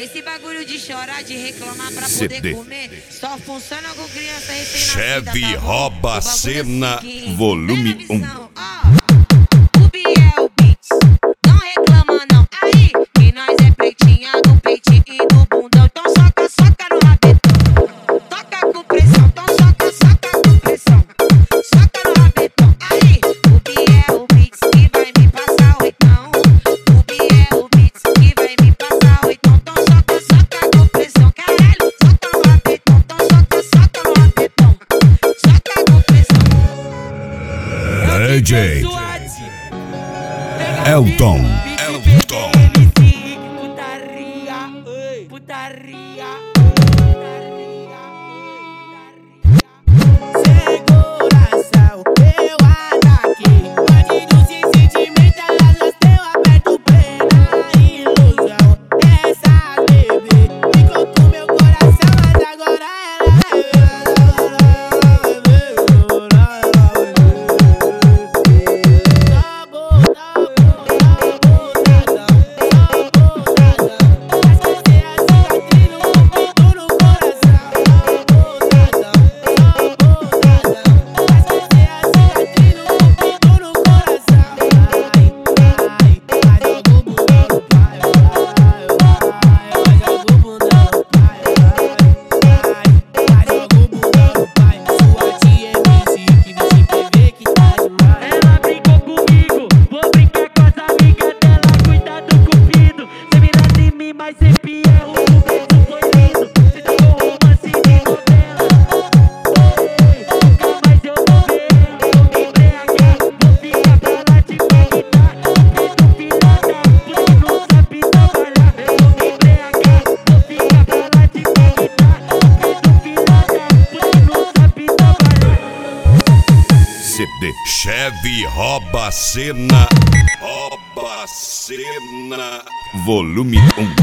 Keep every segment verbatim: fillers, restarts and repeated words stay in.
Esse bagulho de chorar, de reclamar pra C poder D. comer, só funciona com criança recém-nascida. Chevy tá bom? rouba a cena, volume um. Ó, o Biel Beats, não reclama não. Aí, que nós é pretinha do peitinho e do bundão. Então soca, soca no rabetão. Toca com pressão, então soca, soca com pressão. Soca no rabetão. Aí, o Biel Beats que vai me passar o oitão. O Biel Beats que vai me passar o oitão. Então soca, soca com pressão. Caralho, soca no rabetão. Então soca, soca no rabetão. Soca com pressão. D J Elton. Elton. Putaria, putaria, putaria. Sem coração, eu ataquei. Bandido sem sentimento, elas gostam, aperto plena ilusão. Essa bebê ficou com meu coração, mas agora C D Chevy rouba a cena, rouba a cena, volume um.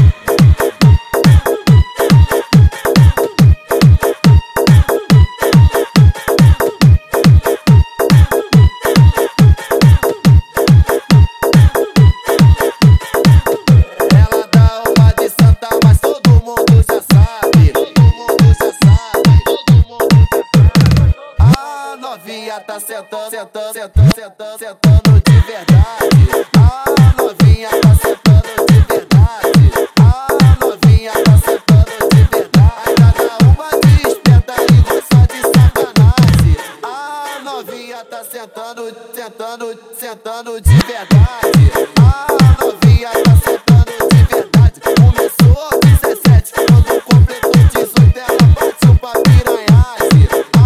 Tá sentando, sentando, sentando, sentando, sentando de verdade. A novinha tá sentando de verdade. A novinha tá sentando de verdade. Cada uma de esperta e gosta de sacanagem. A novinha tá sentando, sentando, sentando de verdade. A novinha tá sentando de verdade. Começou aos dezessete, quando completou dezoito, ela partiu pra piranhagem.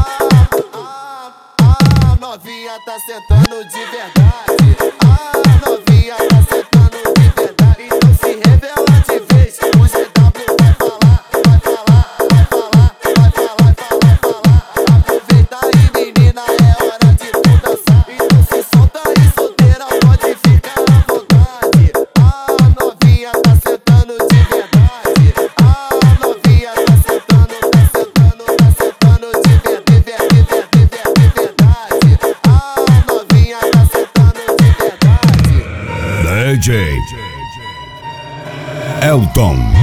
A novinha tá sentando de verdade. A novinha tá sentando de verdade. Então se revela de vez. O G W vai falar, vai falar, vai falar, vai falar, vai falar, vai falar. Aproveita aí, menina, é hora de tu dançar. Então se solta aí, solteira, pode ficar à vontade. A novinha tá sentando de verdade. A novinha tá sentando, tá sentando, tá sentando de verdade, de verdade, de verdade, de verdade. A novinha tá sentando de verdade. D J Elton.